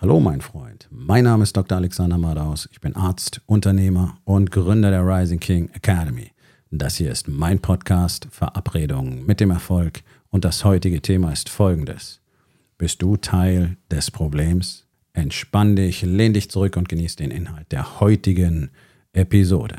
Hallo mein Freund, mein Name ist Dr. Alexander Madaus, ich bin Arzt, Unternehmer und Gründer der Rising King Academy. Das hier ist mein Podcast Verabredungen mit dem Erfolg und das heutige Thema ist folgendes. Bist du Teil des Problems? Entspann dich, lehn dich zurück und genieß den Inhalt der heutigen Episode.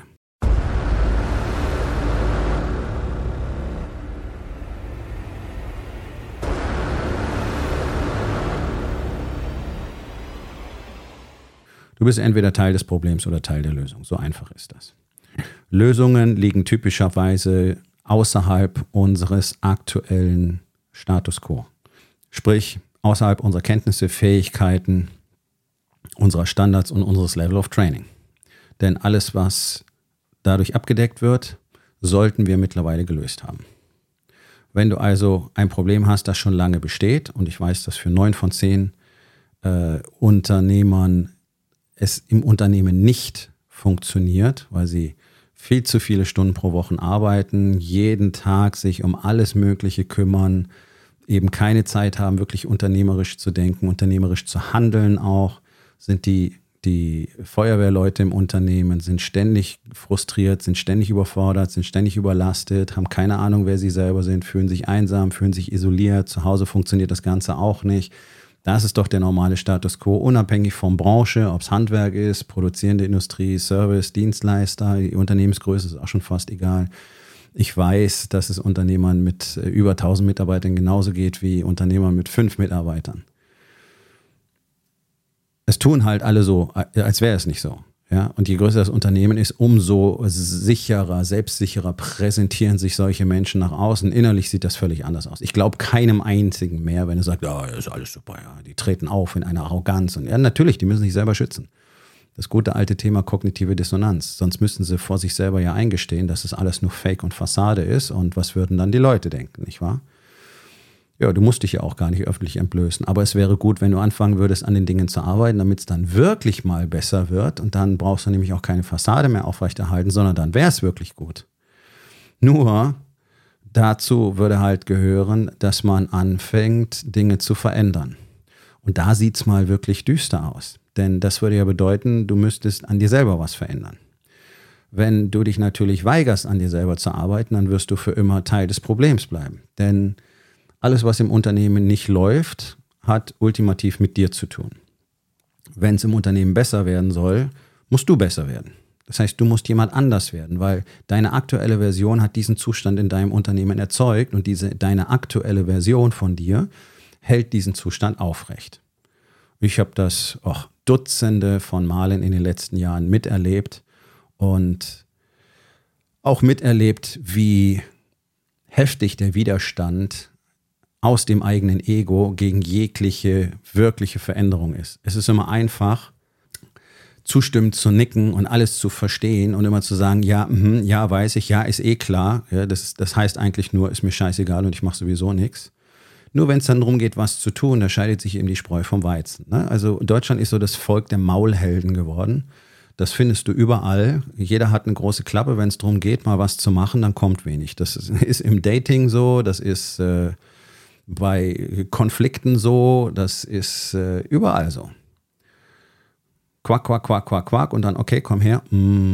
Du bist entweder Teil des Problems oder Teil der Lösung. So einfach ist das. Lösungen liegen typischerweise außerhalb unseres aktuellen Status quo. Sprich, außerhalb unserer Kenntnisse, Fähigkeiten, unserer Standards und unseres Level of Training. Denn alles, was dadurch abgedeckt wird, sollten wir mittlerweile gelöst haben. Wenn du also ein Problem hast, das schon lange besteht, und ich weiß, dass für 9 von 10 Unternehmern es im Unternehmen nicht funktioniert, weil sie viel zu viele Stunden pro Woche arbeiten, jeden Tag sich um alles Mögliche kümmern, eben keine Zeit haben, wirklich unternehmerisch zu denken, unternehmerisch zu handeln auch, sind die Feuerwehrleute im Unternehmen, sind ständig frustriert, sind ständig überfordert, sind ständig überlastet, haben keine Ahnung, wer sie selber sind, fühlen sich einsam, fühlen sich isoliert, zu Hause funktioniert das Ganze auch nicht. Das ist doch der normale Status quo, unabhängig von Branche, ob es Handwerk ist, produzierende Industrie, Service, Dienstleister, die Unternehmensgröße ist auch schon fast egal. Ich weiß, dass es Unternehmern mit über 1000 Mitarbeitern genauso geht wie Unternehmern mit 5 Mitarbeitern. Es tun halt alle so, als wäre es nicht so. Ja? Und je größer das Unternehmen ist, umso sicherer, selbstsicherer präsentieren sich solche Menschen nach außen. Innerlich sieht das völlig anders aus. Ich glaube keinem einzigen mehr, wenn er sagt, ja, ist alles super, ja, die treten auf in einer Arroganz. Und ja, natürlich, die müssen sich selber schützen. Das gute alte Thema kognitive Dissonanz. Sonst müssten sie vor sich selber ja eingestehen, dass es alles nur Fake und Fassade ist. Und was würden dann die Leute denken, nicht wahr? Ja, du musst dich ja auch gar nicht öffentlich entblößen. Aber es wäre gut, wenn du anfangen würdest, an den Dingen zu arbeiten, damit es dann wirklich mal besser wird. Und dann brauchst du nämlich auch keine Fassade mehr aufrechterhalten, sondern dann wäre es wirklich gut. Nur dazu würde halt gehören, dass man anfängt, Dinge zu verändern. Und da sieht es mal wirklich düster aus. Denn das würde ja bedeuten, du müsstest an dir selber was verändern. Wenn du dich natürlich weigerst, an dir selber zu arbeiten, dann wirst du für immer Teil des Problems bleiben. Denn alles, was im Unternehmen nicht läuft, hat ultimativ mit dir zu tun. Wenn es im Unternehmen besser werden soll, musst du besser werden. Das heißt, du musst jemand anders werden, weil deine aktuelle Version hat diesen Zustand in deinem Unternehmen erzeugt und deine aktuelle Version von dir hält diesen Zustand aufrecht. Ich habe das Dutzende von Malen in den letzten Jahren miterlebt und auch miterlebt, wie heftig der Widerstand aus dem eigenen Ego gegen jegliche wirkliche Veränderung ist. Es ist immer einfach, zustimmend zu nicken und alles zu verstehen und immer zu sagen, ja, ja, weiß ich, ja, ist eh klar. Ja, das heißt eigentlich nur, ist mir scheißegal und ich mache sowieso nichts. Nur wenn es dann darum geht, was zu tun, da scheidet sich eben die Spreu vom Weizen. Ne? Also Deutschland ist so das Volk der Maulhelden geworden. Das findest du überall. Jeder hat eine große Klappe, wenn es darum geht, mal was zu machen, dann kommt wenig. Das ist im Dating so, das ist bei Konflikten so, das ist überall so. Quack, quack, quack, quack, quack und dann, okay, komm her.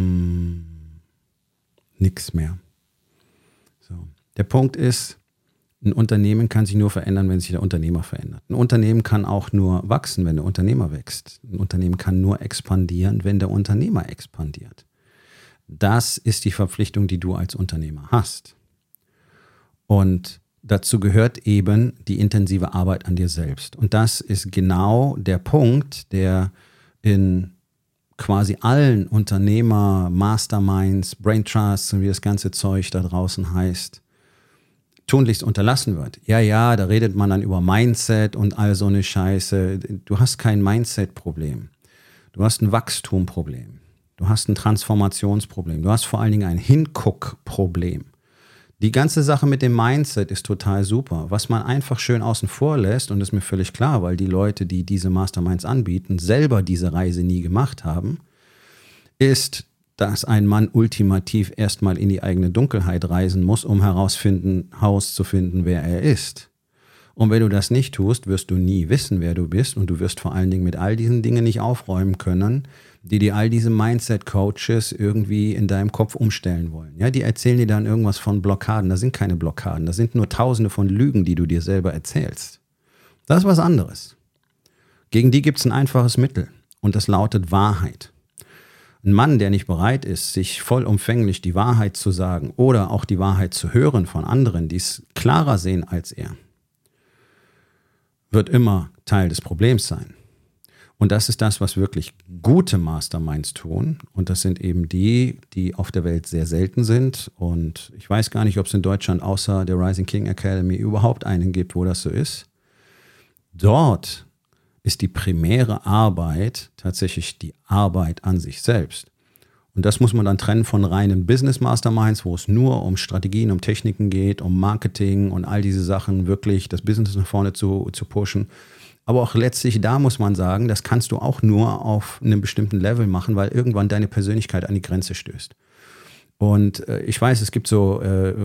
Nix mehr. So. Der Punkt ist, ein Unternehmen kann sich nur verändern, wenn sich der Unternehmer verändert. Ein Unternehmen kann auch nur wachsen, wenn der Unternehmer wächst. Ein Unternehmen kann nur expandieren, wenn der Unternehmer expandiert. Das ist die Verpflichtung, die du als Unternehmer hast. Und dazu gehört eben die intensive Arbeit an dir selbst. Und das ist genau der Punkt, der in quasi allen Unternehmer, Masterminds, Brain Trusts und wie das ganze Zeug da draußen heißt, tunlichst unterlassen wird. Ja, da redet man dann über Mindset und all so eine Scheiße. Du hast kein Mindset-Problem. Du hast ein Wachstumproblem. Du hast ein Transformationsproblem. Du hast vor allen Dingen ein Hinguck-Problem. Die ganze Sache mit dem Mindset ist total super. Was man einfach schön außen vor lässt, und das ist mir völlig klar, weil die Leute, die diese Masterminds anbieten, selber diese Reise nie gemacht haben, ist, dass ein Mann ultimativ erstmal in die eigene Dunkelheit reisen muss, um herauszufinden, wer er ist. Und wenn du das nicht tust, wirst du nie wissen, wer du bist und du wirst vor allen Dingen mit all diesen Dingen nicht aufräumen können, die dir all diese Mindset-Coaches irgendwie in deinem Kopf umstellen wollen. Ja, die erzählen dir dann irgendwas von Blockaden. Das sind keine Blockaden, das sind nur Tausende von Lügen, die du dir selber erzählst. Das ist was anderes. Gegen die gibt es ein einfaches Mittel und das lautet Wahrheit. Ein Mann, der nicht bereit ist, sich vollumfänglich die Wahrheit zu sagen oder auch die Wahrheit zu hören von anderen, die es klarer sehen als er, wird immer Teil des Problems sein. Und das ist das, was wirklich gute Masterminds tun. Und das sind eben die, die auf der Welt sehr selten sind. Und ich weiß gar nicht, ob es in Deutschland außer der Rising King Academy überhaupt einen gibt, wo das so ist. Dort ist die primäre Arbeit tatsächlich die Arbeit an sich selbst. Und das muss man dann trennen von reinen Business Masterminds, wo es nur um Strategien, um Techniken geht, um Marketing und all diese Sachen, wirklich das Business nach vorne zu pushen. Aber auch letztlich da muss man sagen, das kannst du auch nur auf einem bestimmten Level machen, weil irgendwann deine Persönlichkeit an die Grenze stößt. Und ich weiß, es gibt so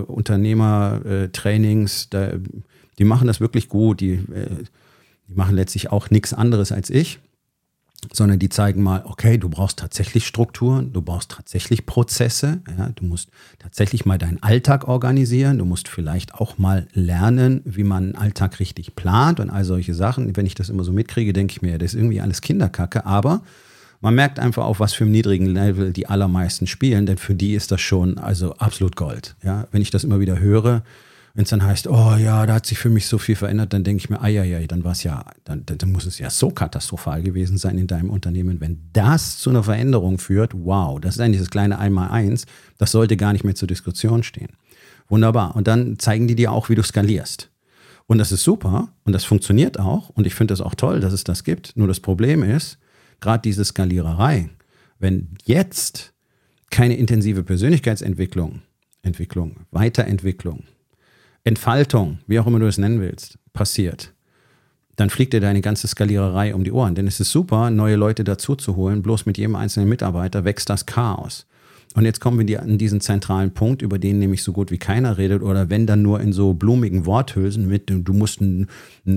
Unternehmertrainings, die machen das wirklich gut, die machen letztlich auch nichts anderes als ich, sondern die zeigen mal, okay, du brauchst tatsächlich Strukturen, du brauchst tatsächlich Prozesse, ja, du musst tatsächlich mal deinen Alltag organisieren, du musst vielleicht auch mal lernen, wie man einen Alltag richtig plant und all solche Sachen. Wenn ich das immer so mitkriege, denke ich mir, das ist irgendwie alles Kinderkacke, aber man merkt einfach, auf was für einem niedrigen Level die allermeisten spielen, denn für die ist das schon also absolut Gold. Ja, wenn ich das immer wieder höre, wenn es dann heißt, oh ja, da hat sich für mich so viel verändert, dann denke ich mir, dann war es ja, dann muss es ja so katastrophal gewesen sein in deinem Unternehmen. Wenn das zu einer Veränderung führt, wow, das ist eigentlich das kleine Einmaleins, das sollte gar nicht mehr zur Diskussion stehen. Wunderbar. Und dann zeigen die dir auch, wie du skalierst. Und das ist super und das funktioniert auch und ich finde das auch toll, dass es das gibt. Nur das Problem ist, gerade diese Skaliererei, wenn jetzt keine intensive Persönlichkeitsentwicklung, Weiterentwicklung, Entfaltung, wie auch immer du es nennen willst, passiert, dann fliegt dir deine ganze Skaliererei um die Ohren. Denn es ist super, neue Leute dazu zu holen, bloß mit jedem einzelnen Mitarbeiter wächst das Chaos. Und jetzt kommen wir an diesen zentralen Punkt, über den nämlich so gut wie keiner redet oder wenn dann nur in so blumigen Worthülsen mit, du musst eine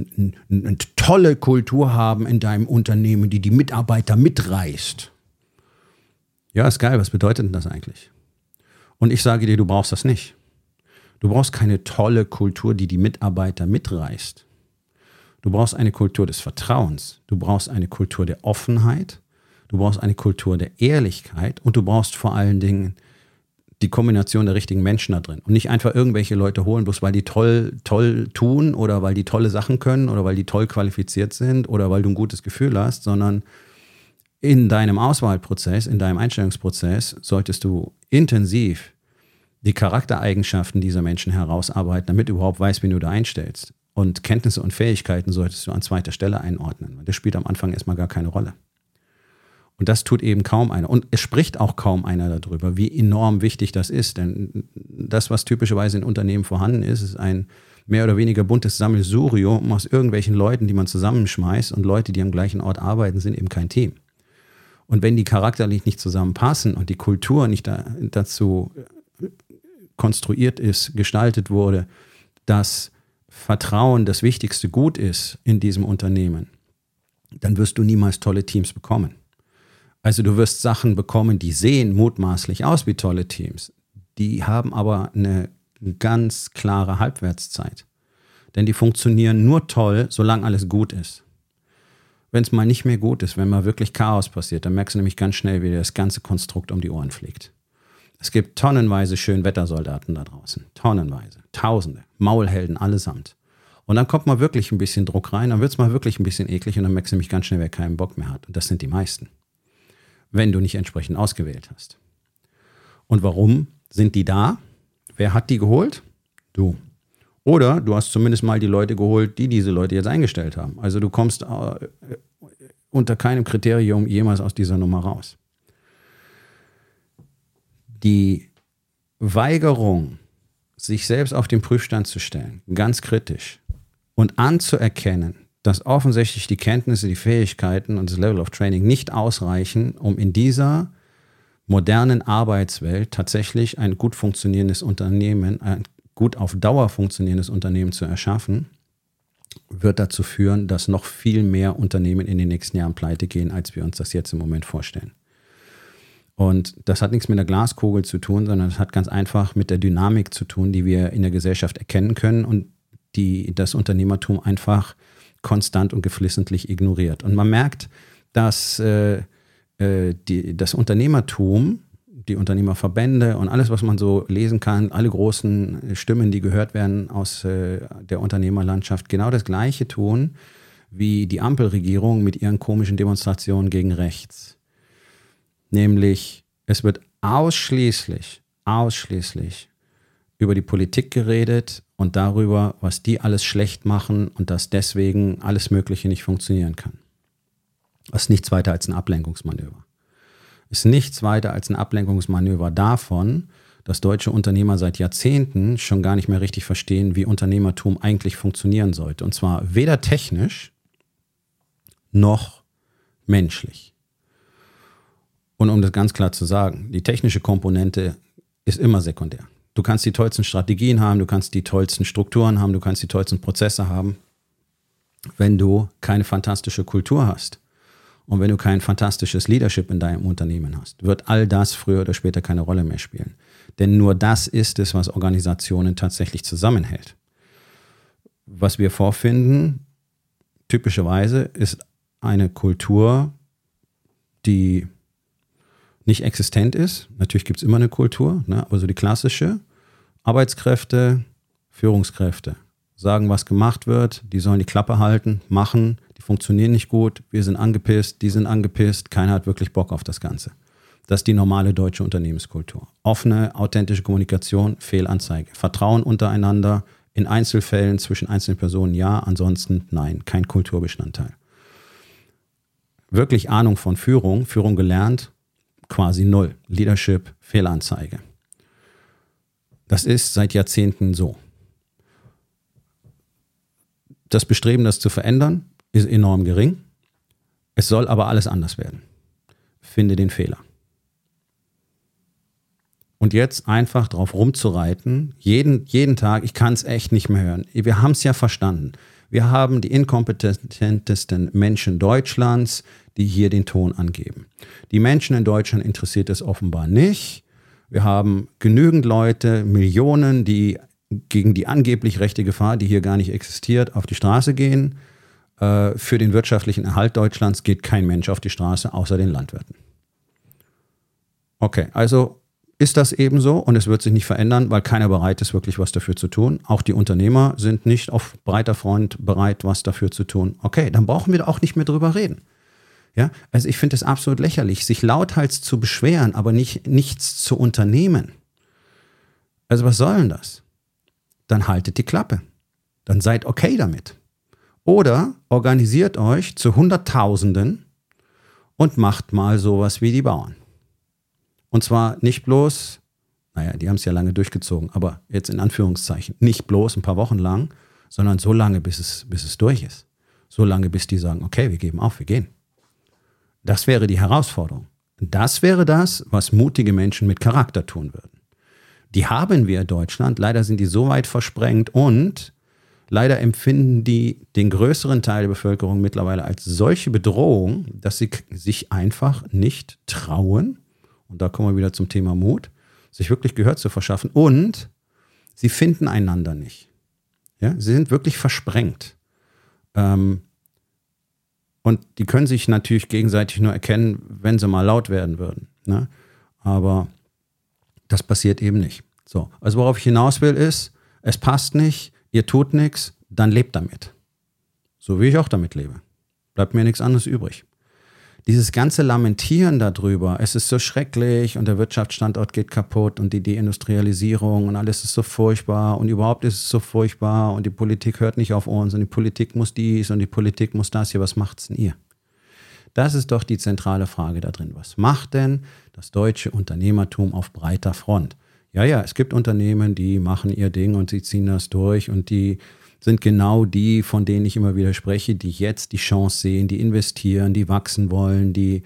tolle Kultur haben in deinem Unternehmen, die Mitarbeiter mitreißt. Ja, ist geil, was bedeutet denn das eigentlich? Und ich sage dir, du brauchst das nicht. Du brauchst keine tolle Kultur, die Mitarbeiter mitreißt. Du brauchst eine Kultur des Vertrauens. Du brauchst eine Kultur der Offenheit. Du brauchst eine Kultur der Ehrlichkeit. Und du brauchst vor allen Dingen die Kombination der richtigen Menschen da drin. Und nicht einfach irgendwelche Leute holen, bloß weil die toll tun oder weil die tolle Sachen können oder weil die toll qualifiziert sind oder weil du ein gutes Gefühl hast, sondern in deinem Auswahlprozess, in deinem Einstellungsprozess solltest du intensiv die Charaktereigenschaften dieser Menschen herausarbeiten, damit du überhaupt weißt, wen du da einstellst. Und Kenntnisse und Fähigkeiten solltest du an zweiter Stelle einordnen. Das spielt am Anfang erstmal gar keine Rolle. Und das tut eben kaum einer. Und es spricht auch kaum einer darüber, wie enorm wichtig das ist. Denn das, was typischerweise in Unternehmen vorhanden ist, ist ein mehr oder weniger buntes Sammelsurium aus irgendwelchen Leuten, die man zusammenschmeißt. Und Leute, die am gleichen Ort arbeiten, sind eben kein Team. Und wenn die charakterlich nicht zusammenpassen und die Kultur nicht dazu konstruiert ist, gestaltet wurde, dass Vertrauen das wichtigste Gut ist in diesem Unternehmen, dann wirst du niemals tolle Teams bekommen. Also du wirst Sachen bekommen, die sehen mutmaßlich aus wie tolle Teams. Die haben aber eine ganz klare Halbwertszeit. Denn die funktionieren nur toll, solange alles gut ist. Wenn es mal nicht mehr gut ist, wenn mal wirklich Chaos passiert, dann merkst du nämlich ganz schnell, wie dir das ganze Konstrukt um die Ohren fliegt. Es gibt tonnenweise Schönwettersoldaten da draußen. Tonnenweise. Tausende. Maulhelden allesamt. Und dann kommt mal wirklich ein bisschen Druck rein, dann wird es mal wirklich ein bisschen eklig und dann merkst du nämlich ganz schnell, wer keinen Bock mehr hat. Und das sind die meisten. Wenn du nicht entsprechend ausgewählt hast. Und warum sind die da? Wer hat die geholt? Du. Oder du hast zumindest mal die Leute geholt, die diese Leute jetzt eingestellt haben. Also du kommst unter keinem Kriterium jemals aus dieser Nummer raus. Die Weigerung, sich selbst auf den Prüfstand zu stellen, ganz kritisch, und anzuerkennen, dass offensichtlich die Kenntnisse, die Fähigkeiten und das Level of Training nicht ausreichen, um in dieser modernen Arbeitswelt tatsächlich ein gut funktionierendes Unternehmen, ein gut auf Dauer funktionierendes Unternehmen zu erschaffen, wird dazu führen, dass noch viel mehr Unternehmen in den nächsten Jahren pleite gehen, als wir uns das jetzt im Moment vorstellen. Und das hat nichts mit der Glaskugel zu tun, sondern es hat ganz einfach mit der Dynamik zu tun, die wir in der Gesellschaft erkennen können und die das Unternehmertum einfach konstant und geflissentlich ignoriert. Und man merkt, dass das Unternehmertum, die Unternehmerverbände und alles, was man so lesen kann, alle großen Stimmen, die gehört werden aus der Unternehmerlandschaft, genau das Gleiche tun wie die Ampelregierung mit ihren komischen Demonstrationen gegen rechts. Nämlich, es wird ausschließlich über die Politik geredet und darüber, was die alles schlecht machen und dass deswegen alles Mögliche nicht funktionieren kann. Das ist nichts weiter als ein Ablenkungsmanöver. Ist nichts weiter als ein Ablenkungsmanöver davon, dass deutsche Unternehmer seit Jahrzehnten schon gar nicht mehr richtig verstehen, wie Unternehmertum eigentlich funktionieren sollte. Und zwar weder technisch noch menschlich. Und um das ganz klar zu sagen, die technische Komponente ist immer sekundär. Du kannst die tollsten Strategien haben, du kannst die tollsten Strukturen haben, du kannst die tollsten Prozesse haben, wenn du keine fantastische Kultur hast. Und wenn du kein fantastisches Leadership in deinem Unternehmen hast, wird all das früher oder später keine Rolle mehr spielen. Denn nur das ist es, was Organisationen tatsächlich zusammenhält. Was wir vorfinden, typischerweise, ist eine Kultur, die nicht existent ist. Natürlich gibt es immer eine Kultur, ne? Aber so die klassische Arbeitskräfte, Führungskräfte sagen, was gemacht wird, die sollen die Klappe halten, machen, die funktionieren nicht gut, wir sind angepisst, die sind angepisst, keiner hat wirklich Bock auf das Ganze. Das ist die normale deutsche Unternehmenskultur. Offene, authentische Kommunikation, Fehlanzeige. Vertrauen untereinander, in Einzelfällen zwischen einzelnen Personen ja, ansonsten nein, kein Kulturbestandteil. Wirklich Ahnung von Führung gelernt, quasi null. Leadership, Fehlanzeige. Das ist seit Jahrzehnten so. Das Bestreben, das zu verändern, ist enorm gering. Es soll aber alles anders werden. Finde den Fehler. Und jetzt einfach drauf rumzureiten, jeden Tag, ich kann es echt nicht mehr hören. Wir haben es ja verstanden. Wir haben die inkompetentesten Menschen Deutschlands, die hier den Ton angeben. Die Menschen in Deutschland interessiert es offenbar nicht. Wir haben genügend Leute, Millionen, die gegen die angeblich rechte Gefahr, die hier gar nicht existiert, auf die Straße gehen. Für den wirtschaftlichen Erhalt Deutschlands geht kein Mensch auf die Straße, außer den Landwirten. Okay, also ist das eben so und es wird sich nicht verändern, weil keiner bereit ist, wirklich was dafür zu tun. Auch die Unternehmer sind nicht auf breiter Front bereit, was dafür zu tun. Okay, dann brauchen wir auch nicht mehr drüber reden. Ja, also ich finde es absolut lächerlich, sich lauthals zu beschweren, aber nichts zu unternehmen. Also was soll denn das? Dann haltet die Klappe. Dann seid okay damit. Oder organisiert euch zu Hunderttausenden und macht mal sowas wie die Bauern. Und zwar nicht bloß, naja, die haben es ja lange durchgezogen, aber jetzt in Anführungszeichen, nicht bloß ein paar Wochen lang, sondern so lange, bis es durch ist. So lange, bis die sagen, okay, wir geben auf, wir gehen. Das wäre die Herausforderung. Das wäre das, was mutige Menschen mit Charakter tun würden. Die haben wir in Deutschland, leider sind die so weit versprengt und leider empfinden die den größeren Teil der Bevölkerung mittlerweile als solche Bedrohung, dass sie sich einfach nicht trauen, und da kommen wir wieder zum Thema Mut, sich wirklich Gehör zu verschaffen und sie finden einander nicht. Ja, sie sind wirklich versprengt. Und die können sich natürlich gegenseitig nur erkennen, wenn sie mal laut werden würden. Ne? Aber das passiert eben nicht. So, also worauf ich hinaus will ist, es passt nicht, ihr tut nichts, dann lebt damit. So wie ich auch damit lebe. Bleibt mir nichts anderes übrig. Dieses ganze Lamentieren darüber, es ist so schrecklich und der Wirtschaftsstandort geht kaputt und die Deindustrialisierung und alles ist so furchtbar und überhaupt ist es so furchtbar und die Politik hört nicht auf uns und die Politik muss dies und die Politik muss das hier, was macht's denn ihr? Das ist doch die zentrale Frage da drin. Was macht denn das deutsche Unternehmertum auf breiter Front? Ja, es gibt Unternehmen, die machen ihr Ding und sie ziehen das durch und die sind genau die, von denen ich immer wieder spreche, die jetzt die Chance sehen, die investieren, die wachsen wollen, die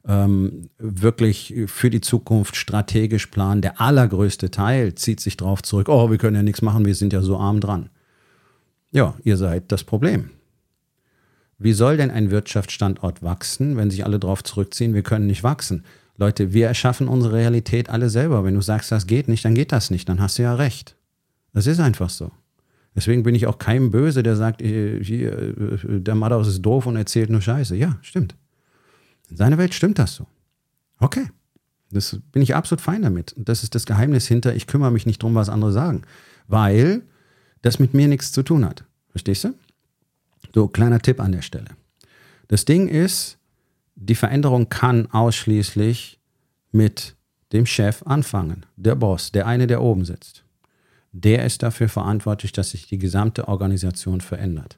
wirklich für die Zukunft strategisch planen. Der allergrößte Teil zieht sich drauf zurück, oh, wir können ja nichts machen, wir sind ja so arm dran. Ja, ihr seid das Problem. Wie soll denn ein Wirtschaftsstandort wachsen, wenn sich alle drauf zurückziehen, wir können nicht wachsen? Leute, wir erschaffen unsere Realität alle selber. Wenn du sagst, das geht nicht, dann geht das nicht. Dann hast du ja recht. Das ist einfach so. Deswegen bin ich auch keinem böse, der sagt, der Madaus ist doof und erzählt nur Scheiße. Ja, stimmt. In seiner Welt stimmt das so. Okay. Das bin ich absolut fein damit. Und das ist das Geheimnis hinter, ich kümmere mich nicht drum, was andere sagen. Weil das mit mir nichts zu tun hat. Verstehst du? So, kleiner Tipp an der Stelle. Das Ding ist, die Veränderung kann ausschließlich mit dem Chef anfangen. Der Boss, der eine, der oben sitzt. Der ist dafür verantwortlich, dass sich die gesamte Organisation verändert.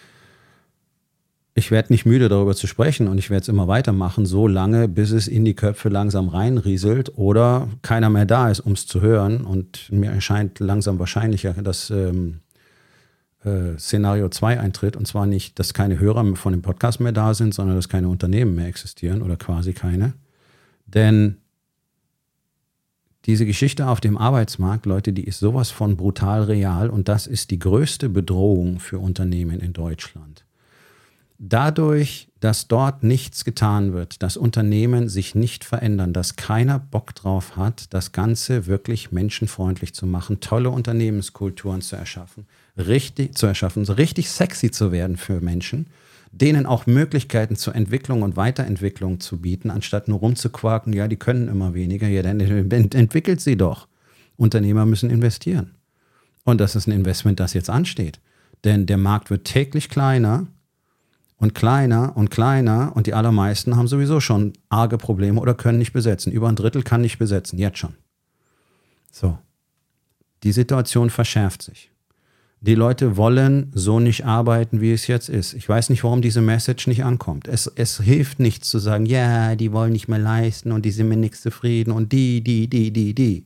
Ich werde nicht müde, darüber zu sprechen und ich werde es immer weitermachen, so lange, bis es in die Köpfe langsam reinrieselt oder keiner mehr da ist, um es zu hören. Und mir erscheint langsam wahrscheinlicher, dass Szenario 2 eintritt. Und zwar nicht, dass keine Hörer von dem Podcast mehr da sind, sondern dass keine Unternehmen mehr existieren oder quasi keine. Denn diese Geschichte auf dem Arbeitsmarkt, Leute, die ist sowas von brutal real und das ist die größte Bedrohung für Unternehmen in Deutschland. Dadurch, dass dort nichts getan wird, dass Unternehmen sich nicht verändern, dass keiner Bock drauf hat, das Ganze wirklich menschenfreundlich zu machen, tolle Unternehmenskulturen zu erschaffen, richtig sexy zu werden für Menschen, denen auch Möglichkeiten zur Entwicklung und Weiterentwicklung zu bieten, anstatt nur rumzuquaken, ja, die können immer weniger, ja, dann entwickelt sie doch. Unternehmer müssen investieren. Und das ist ein Investment, das jetzt ansteht. Denn der Markt wird täglich kleiner und kleiner und kleiner und die allermeisten haben sowieso schon arge Probleme oder können nicht besetzen. Über ein Drittel kann nicht besetzen, jetzt schon. So, die Situation verschärft sich. Die Leute wollen so nicht arbeiten, wie es jetzt ist. Ich weiß nicht, warum diese Message nicht ankommt. Es hilft nichts zu sagen, ja, die wollen nicht mehr leisten und die sind mit nichts zufrieden und die.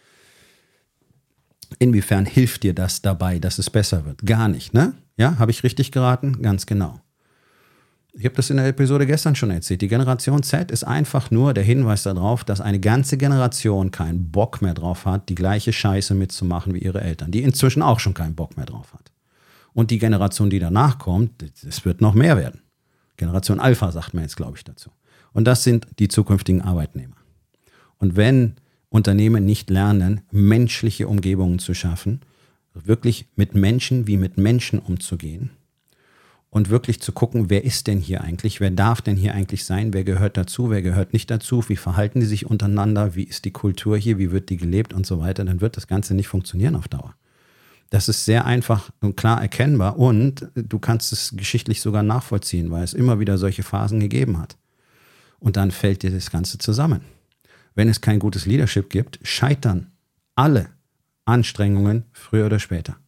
Inwiefern hilft dir das dabei, dass es besser wird? Gar nicht, ne? Ja, habe ich richtig geraten? Ganz genau. Ich habe das in der Episode gestern schon erzählt. Die Generation Z ist einfach nur der Hinweis darauf, dass eine ganze Generation keinen Bock mehr drauf hat, die gleiche Scheiße mitzumachen wie ihre Eltern, die inzwischen auch schon keinen Bock mehr drauf hat. Und die Generation, die danach kommt, es wird noch mehr werden. Generation Alpha sagt man jetzt, glaube ich, dazu. Und das sind die zukünftigen Arbeitnehmer. Und wenn Unternehmen nicht lernen, menschliche Umgebungen zu schaffen, wirklich mit Menschen wie mit Menschen umzugehen, und wirklich zu gucken, wer ist denn hier eigentlich, wer darf denn hier eigentlich sein, wer gehört dazu, wer gehört nicht dazu, wie verhalten die sich untereinander, wie ist die Kultur hier, wie wird die gelebt und so weiter, dann wird das Ganze nicht funktionieren auf Dauer. Das ist sehr einfach und klar erkennbar und du kannst es geschichtlich sogar nachvollziehen, weil es immer wieder solche Phasen gegeben hat. Und dann fällt dir das Ganze zusammen. Wenn es kein gutes Leadership gibt, scheitern alle Anstrengungen früher oder später.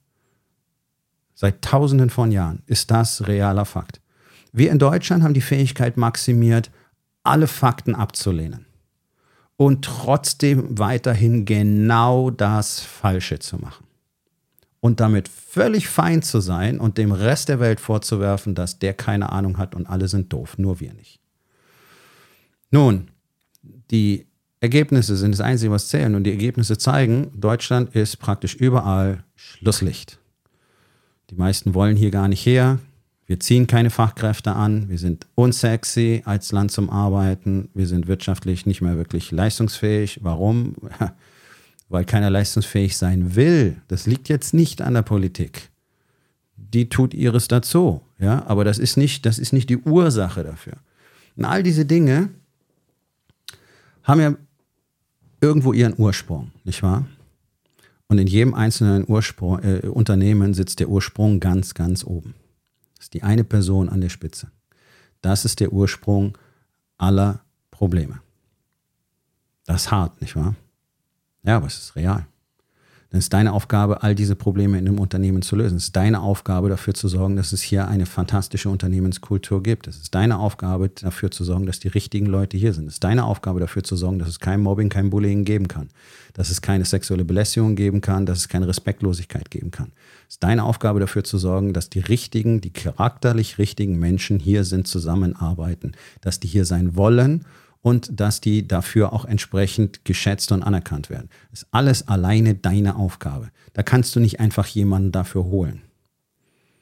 Seit Tausenden von Jahren ist das realer Fakt. Wir in Deutschland haben die Fähigkeit maximiert, alle Fakten abzulehnen und trotzdem weiterhin genau das Falsche zu machen. Und damit völlig fein zu sein und dem Rest der Welt vorzuwerfen, dass der keine Ahnung hat und alle sind doof, nur wir nicht. Nun, die Ergebnisse sind das Einzige, was zählen und die Ergebnisse zeigen, Deutschland ist praktisch überall Schlusslicht. Die meisten wollen hier gar nicht her. Wir ziehen keine Fachkräfte an. Wir sind unsexy als Land zum Arbeiten. Wir sind wirtschaftlich nicht mehr wirklich leistungsfähig. Warum? Weil keiner leistungsfähig sein will. Das liegt jetzt nicht an der Politik. Die tut ihres dazu. Ja? Aber das ist nicht die Ursache dafür. Und all diese Dinge haben ja irgendwo ihren Ursprung, nicht wahr? Und in jedem einzelnen Unternehmen sitzt der Ursprung ganz, ganz oben. Das ist die eine Person an der Spitze. Das ist der Ursprung aller Probleme. Das ist hart, nicht wahr? Ja, aber es ist real. Dann ist deine Aufgabe, all diese Probleme in einem Unternehmen zu lösen. Es ist deine Aufgabe, dafür zu sorgen, dass es hier eine fantastische Unternehmenskultur gibt. Es ist deine Aufgabe, dafür zu sorgen, dass die richtigen Leute hier sind. Es ist deine Aufgabe, dafür zu sorgen, dass es kein Mobbing, kein Bullying geben kann. Dass es keine sexuelle Belästigung geben kann, dass es keine Respektlosigkeit geben kann. Es ist deine Aufgabe, dafür zu sorgen, dass die charakterlich richtigen Menschen hier sind, zusammenarbeiten. Dass die hier sein wollen und dass die dafür auch entsprechend geschätzt und anerkannt werden. Das ist alles alleine deine Aufgabe. Da kannst du nicht einfach jemanden dafür holen.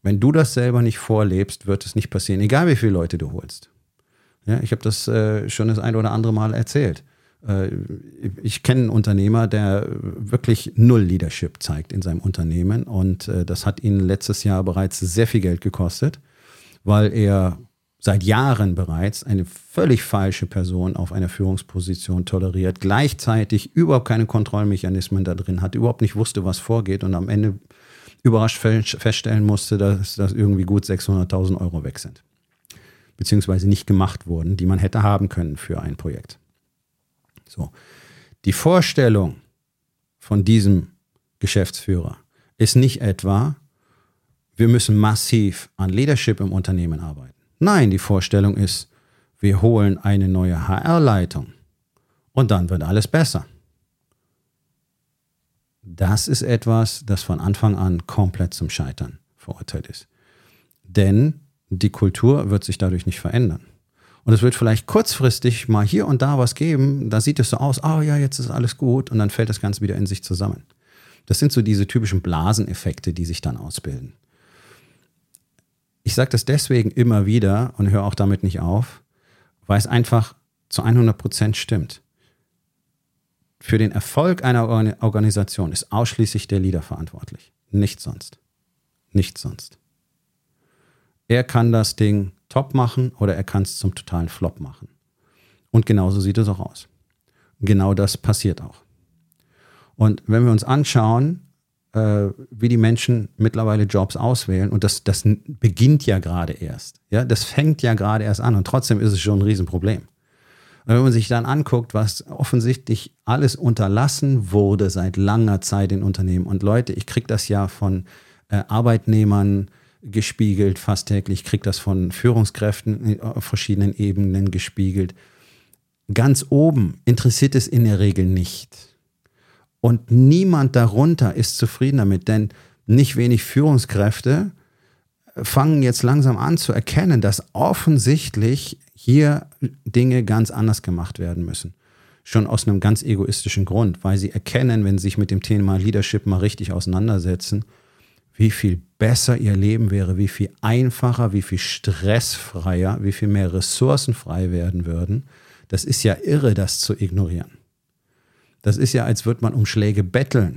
Wenn du das selber nicht vorlebst, wird es nicht passieren, egal wie viele Leute du holst. Ja, ich habe das schon das ein oder andere Mal erzählt. Ich kenne einen Unternehmer, der wirklich null Leadership zeigt in seinem Unternehmen und das hat ihn letztes Jahr bereits sehr viel Geld gekostet, weil er seit Jahren bereits eine völlig falsche Person auf einer Führungsposition toleriert, gleichzeitig überhaupt keine Kontrollmechanismen da drin hat, überhaupt nicht wusste, was vorgeht und am Ende überrascht feststellen musste, dass irgendwie gut 600.000 Euro weg sind, beziehungsweise nicht gemacht wurden, die man hätte haben können für ein Projekt. So. Die Vorstellung von diesem Geschäftsführer ist nicht etwa, wir müssen massiv an Leadership im Unternehmen arbeiten. Nein, die Vorstellung ist, wir holen eine neue HR-Leitung und dann wird alles besser. Das ist etwas, das von Anfang an komplett zum Scheitern verurteilt ist. Denn die Kultur wird sich dadurch nicht verändern. Und es wird vielleicht kurzfristig mal hier und da was geben, da sieht es so aus, oh ja, jetzt ist alles gut und dann fällt das Ganze wieder in sich zusammen. Das sind so diese typischen Blaseneffekte, die sich dann ausbilden. Ich sage das deswegen immer wieder und höre auch damit nicht auf, weil es einfach zu 100% stimmt. Für den Erfolg einer Organisation ist ausschließlich der Leader verantwortlich. Nichts sonst. Nichts sonst. Er kann das Ding top machen oder er kann es zum totalen Flop machen. Und genauso sieht es auch aus. Genau das passiert auch. Und wenn wir uns anschauen, wie die Menschen mittlerweile Jobs auswählen, und das beginnt ja gerade erst. Ja, das fängt ja gerade erst an und trotzdem ist es schon ein Riesenproblem. Und wenn man sich dann anguckt, was offensichtlich alles unterlassen wurde seit langer Zeit in Unternehmen. Und Leute, ich kriege das ja von Arbeitnehmern gespiegelt, fast täglich, ich kriege das von Führungskräften auf verschiedenen Ebenen gespiegelt. Ganz oben interessiert es in der Regel nicht. Und niemand darunter ist zufrieden damit, denn nicht wenig Führungskräfte fangen jetzt langsam an zu erkennen, dass offensichtlich hier Dinge ganz anders gemacht werden müssen. Schon aus einem ganz egoistischen Grund, weil sie erkennen, wenn sie sich mit dem Thema Leadership mal richtig auseinandersetzen, wie viel besser ihr Leben wäre, wie viel einfacher, wie viel stressfreier, wie viel mehr Ressourcen frei werden würden. Das ist ja irre, das zu ignorieren. Das ist ja, als würde man um Schläge betteln,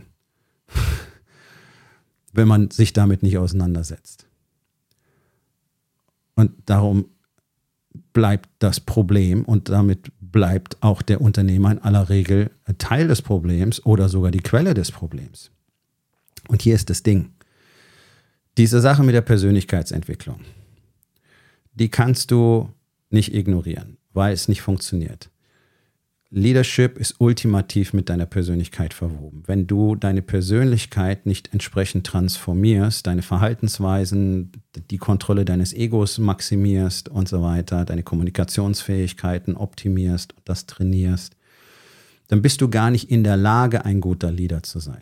wenn man sich damit nicht auseinandersetzt. Und darum bleibt das Problem und damit bleibt auch der Unternehmer in aller Regel Teil des Problems oder sogar die Quelle des Problems. Und hier ist das Ding. Diese Sache mit der Persönlichkeitsentwicklung, die kannst du nicht ignorieren, weil es nicht funktioniert. Leadership ist ultimativ mit deiner Persönlichkeit verwoben. Wenn du deine Persönlichkeit nicht entsprechend transformierst, deine Verhaltensweisen, die Kontrolle deines Egos maximierst und so weiter, deine Kommunikationsfähigkeiten optimierst und das trainierst, dann bist du gar nicht in der Lage, ein guter Leader zu sein.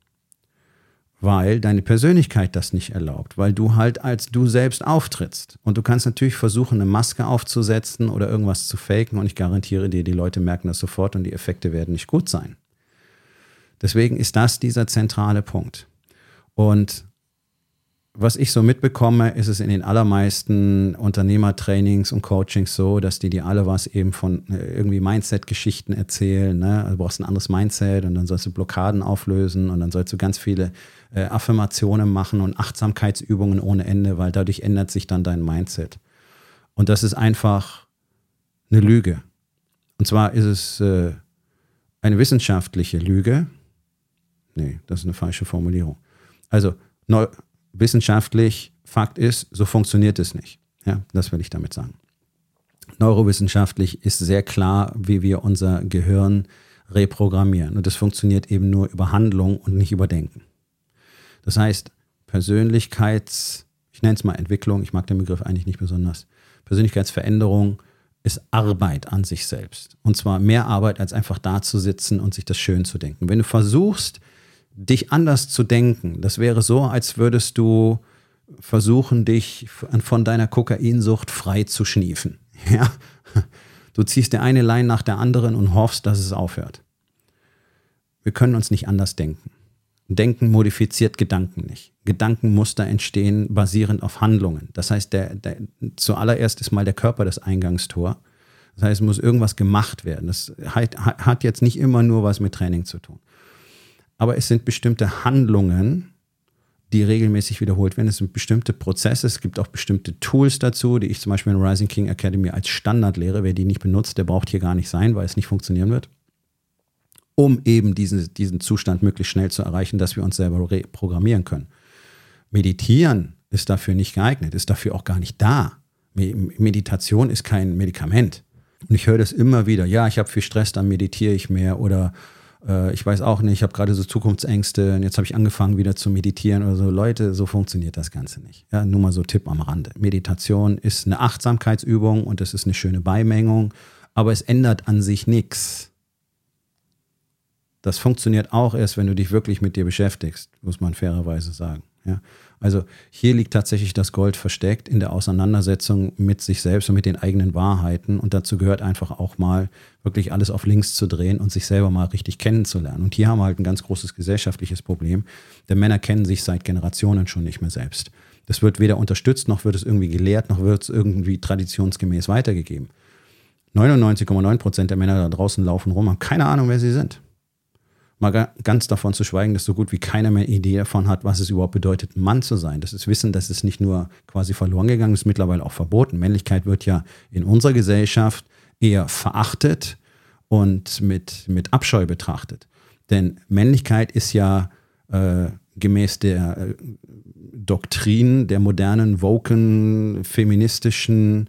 Weil deine Persönlichkeit das nicht erlaubt, weil du halt als du selbst auftrittst. Und du kannst natürlich versuchen, eine Maske aufzusetzen oder irgendwas zu faken und ich garantiere dir, die Leute merken das sofort und die Effekte werden nicht gut sein. Deswegen ist das dieser zentrale Punkt. Und was ich so mitbekomme, ist es in den allermeisten Unternehmertrainings und Coachings so, dass die dir alle was eben von irgendwie Mindset-Geschichten erzählen. Ne? Du brauchst ein anderes Mindset und dann sollst du Blockaden auflösen und dann sollst du ganz viele Affirmationen machen und Achtsamkeitsübungen ohne Ende, weil dadurch ändert sich dann dein Mindset. Und das ist einfach eine Lüge. Und zwar ist es eine wissenschaftliche Lüge. Nee, das ist eine falsche Formulierung. Also wissenschaftlich, Fakt ist, so funktioniert es nicht. Ja, das will ich damit sagen. Neurowissenschaftlich ist sehr klar, wie wir unser Gehirn reprogrammieren. Und das funktioniert eben nur über Handlung und nicht über Denken. Das heißt, ich nenne es mal Entwicklung, ich mag den Begriff eigentlich nicht besonders. Persönlichkeitsveränderung ist Arbeit an sich selbst. Und zwar mehr Arbeit, als einfach da zu sitzen und sich das schön zu denken. Wenn du versuchst, dich anders zu denken, das wäre so, als würdest du versuchen, dich von deiner Kokainsucht frei zu schniefen. Ja? Du ziehst dir eine Line nach der anderen und hoffst, dass es aufhört. Wir können uns nicht anders denken. Denken modifiziert Gedanken nicht. Gedankenmuster entstehen basierend auf Handlungen. Das heißt, zuallererst ist mal der Körper das Eingangstor. Das heißt, es muss irgendwas gemacht werden. Das hat jetzt nicht immer nur was mit Training zu tun. Aber es sind bestimmte Handlungen, die regelmäßig wiederholt werden. Es sind bestimmte Prozesse. Es gibt auch bestimmte Tools dazu, die ich zum Beispiel in der Rising King Academy als Standard lehre. Wer die nicht benutzt, der braucht hier gar nicht sein, weil es nicht funktionieren wird. Um eben diesen Zustand möglichst schnell zu erreichen, dass wir uns selber reprogrammieren können. Meditieren ist dafür nicht geeignet, ist dafür auch gar nicht da. Meditation ist kein Medikament. Und ich höre das immer wieder, ja, ich habe viel Stress, dann meditiere ich mehr oder ich weiß auch nicht, ich habe gerade so Zukunftsängste und jetzt habe ich angefangen wieder zu meditieren oder so. Leute, so funktioniert das Ganze nicht. Ja, nur mal so Tipp am Rande. Meditation ist eine Achtsamkeitsübung und es ist eine schöne Beimengung, aber es ändert an sich nichts. Das funktioniert auch erst, wenn du dich wirklich mit dir beschäftigst, muss man fairerweise sagen. Ja? Also hier liegt tatsächlich das Gold versteckt in der Auseinandersetzung mit sich selbst und mit den eigenen Wahrheiten. Und dazu gehört einfach auch mal wirklich alles auf links zu drehen und sich selber mal richtig kennenzulernen. Und hier haben wir halt ein ganz großes gesellschaftliches Problem. Denn Männer kennen sich seit Generationen schon nicht mehr selbst. Das wird weder unterstützt, noch wird es irgendwie gelehrt, noch wird es irgendwie traditionsgemäß weitergegeben. 99,9% der Männer da draußen laufen rum, haben keine Ahnung, wer sie sind. Mal ganz davon zu schweigen, dass so gut wie keiner mehr eine Idee davon hat, was es überhaupt bedeutet, Mann zu sein. Das ist Wissen, das ist nicht nur quasi verloren gegangen, ist mittlerweile auch verboten. Männlichkeit wird ja in unserer Gesellschaft eher verachtet und mit Abscheu betrachtet. Denn Männlichkeit ist ja gemäß der Doktrin der modernen, woken, feministischen,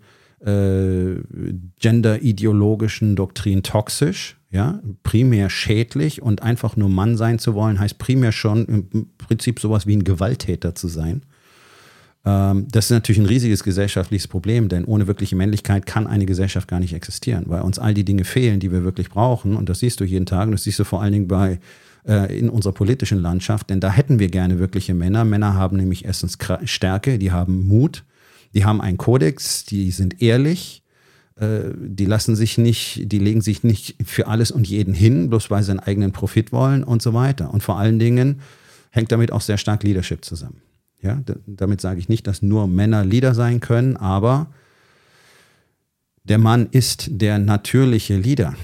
genderideologischen Doktrin toxisch. Ja, primär schädlich und einfach nur Mann sein zu wollen, heißt primär schon im Prinzip sowas wie ein Gewalttäter zu sein. Das ist natürlich ein riesiges gesellschaftliches Problem, denn ohne wirkliche Männlichkeit kann eine Gesellschaft gar nicht existieren, weil uns all die Dinge fehlen, die wir wirklich brauchen. Und das siehst du jeden Tag und das siehst du vor allen Dingen in unserer politischen Landschaft, denn da hätten wir gerne wirkliche Männer. Männer haben nämlich erstens Stärke, die haben Mut, die haben einen Kodex, die sind ehrlich. Die legen sich nicht für alles und jeden hin, bloß weil sie einen eigenen Profit wollen und so weiter. Und vor allen Dingen hängt damit auch sehr stark Leadership zusammen. Ja, damit sage ich nicht, dass nur Männer Leader sein können, aber der Mann ist der natürliche Leader.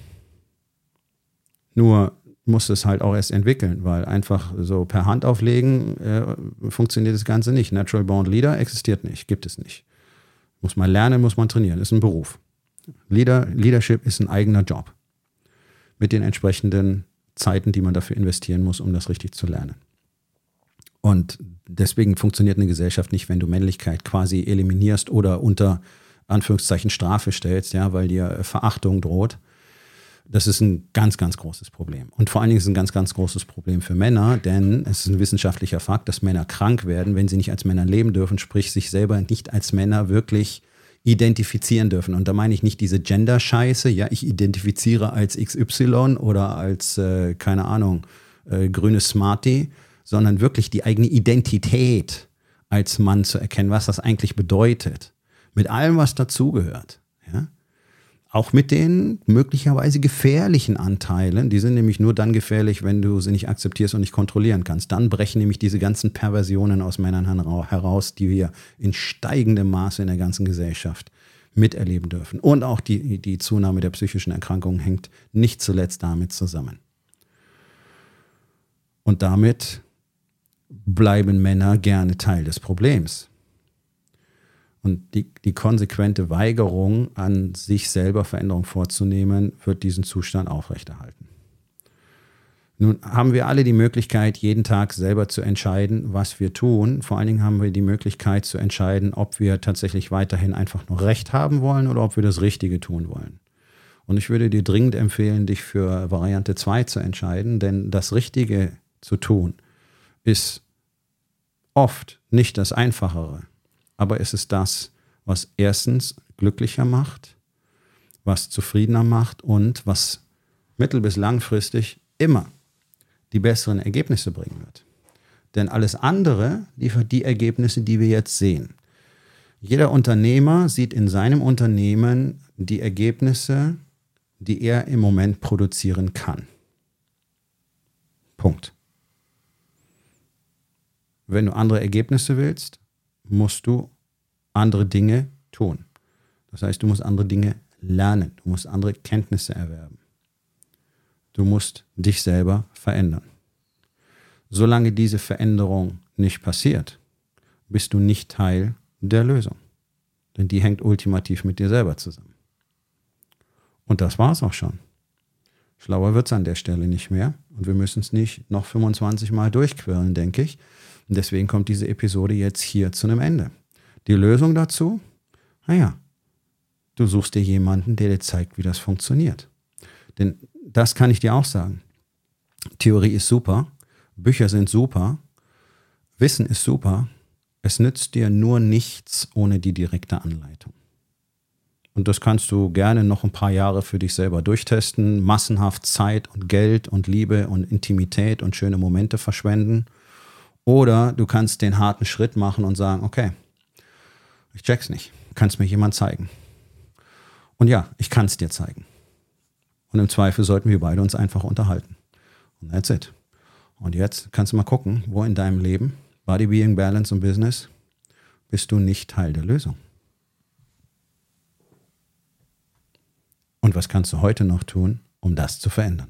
Nur muss es halt auch erst entwickeln, weil einfach so per Hand auflegen funktioniert das Ganze nicht. Natural Born Leader existiert nicht, gibt es nicht. Muss man lernen, muss man trainieren, ist ein Beruf. Leadership ist ein eigener Job. Mit den entsprechenden Zeiten, die man dafür investieren muss, um das richtig zu lernen. Und deswegen funktioniert eine Gesellschaft nicht, wenn du Männlichkeit quasi eliminierst oder unter Anführungszeichen Strafe stellst, ja, weil dir Verachtung droht. Das ist ein ganz, ganz großes Problem. Und vor allen Dingen ist es ein ganz, ganz großes Problem für Männer, denn es ist ein wissenschaftlicher Fakt, dass Männer krank werden, wenn sie nicht als Männer leben dürfen, sprich sich selber nicht als Männer wirklich identifizieren dürfen. Und da meine ich nicht diese Gender-Scheiße, ja, ich identifiziere als XY oder als, keine Ahnung, grüne Smarty, sondern wirklich die eigene Identität als Mann zu erkennen, was das eigentlich bedeutet. Mit allem, was dazugehört. Ja? Auch mit den möglicherweise gefährlichen Anteilen, die sind nämlich nur dann gefährlich, wenn du sie nicht akzeptierst und nicht kontrollieren kannst. Dann brechen nämlich diese ganzen Perversionen aus Männern heraus, die wir in steigendem Maße in der ganzen Gesellschaft miterleben dürfen. Und auch die Zunahme der psychischen Erkrankungen hängt nicht zuletzt damit zusammen. Und damit bleiben Männer gerne Teil des Problems. Und die konsequente Weigerung, an sich selber Veränderung vorzunehmen, wird diesen Zustand aufrechterhalten. Nun haben wir alle die Möglichkeit, jeden Tag selber zu entscheiden, was wir tun. Vor allen Dingen haben wir die Möglichkeit zu entscheiden, ob wir tatsächlich weiterhin einfach nur Recht haben wollen oder ob wir das Richtige tun wollen. Und ich würde dir dringend empfehlen, dich für Variante 2 zu entscheiden, denn das Richtige zu tun ist oft nicht das Einfachere. Aber es ist das, was erstens glücklicher macht, was zufriedener macht und was mittel- bis langfristig immer die besseren Ergebnisse bringen wird. Denn alles andere liefert die Ergebnisse, die wir jetzt sehen. Jeder Unternehmer sieht in seinem Unternehmen die Ergebnisse, die er im Moment produzieren kann. Punkt. wenn du andere Ergebnisse willst, musst du andere Dinge tun. Das heißt, du musst andere Dinge lernen. Du musst andere Kenntnisse erwerben. Du musst dich selber verändern. Solange diese Veränderung nicht passiert, bist du nicht Teil der Lösung. Denn die hängt ultimativ mit dir selber zusammen. Und das war's auch schon. Schlauer wird's an der Stelle nicht mehr. Und wir müssen es nicht noch 25 Mal durchquirlen, denke ich. Und deswegen kommt diese Episode jetzt hier zu einem Ende. Die Lösung dazu? Naja, du suchst dir jemanden, der dir zeigt, wie das funktioniert. Denn das kann ich dir auch sagen. Theorie ist super, Bücher sind super, Wissen ist super, es nützt dir nur nichts ohne die direkte Anleitung. Und das kannst du gerne noch ein paar Jahre für dich selber durchtesten, massenhaft Zeit und Geld und Liebe und Intimität und schöne Momente verschwenden. Oder du kannst den harten Schritt machen und sagen, okay, ich check's nicht, kann es mir jemand zeigen? Und ja, ich kann es dir zeigen. Und im Zweifel sollten wir beide uns einfach unterhalten. Und that's it. Und jetzt kannst du mal gucken, wo in deinem Leben, Body, Being, Balance und Business, bist du nicht Teil der Lösung. Und was kannst du heute noch tun, um das zu verändern?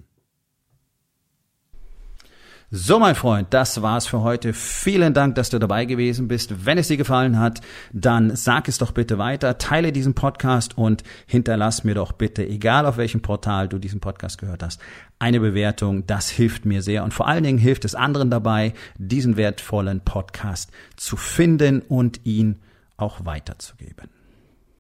So, mein Freund, das war's für heute. Vielen Dank, dass du dabei gewesen bist. Wenn es dir gefallen hat, dann sag es doch bitte weiter, teile diesen Podcast und hinterlass mir doch bitte, egal auf welchem Portal du diesen Podcast gehört hast, eine Bewertung. Das hilft mir sehr und vor allen Dingen hilft es anderen dabei, diesen wertvollen Podcast zu finden und ihn auch weiterzugeben.